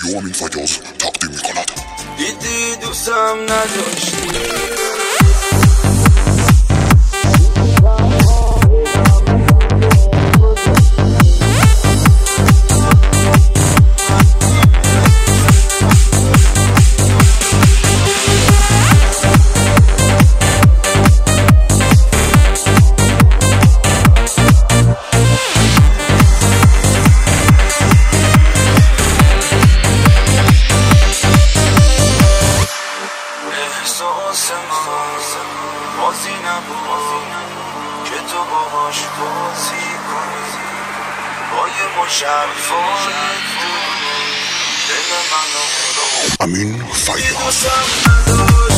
سینوم این فجاز تقدیم میکند. دیدی دوستم نداشتی احساس من بازی نبود که تو باهاش بازی کنی با یه مشرفای دل منو امین فیاض.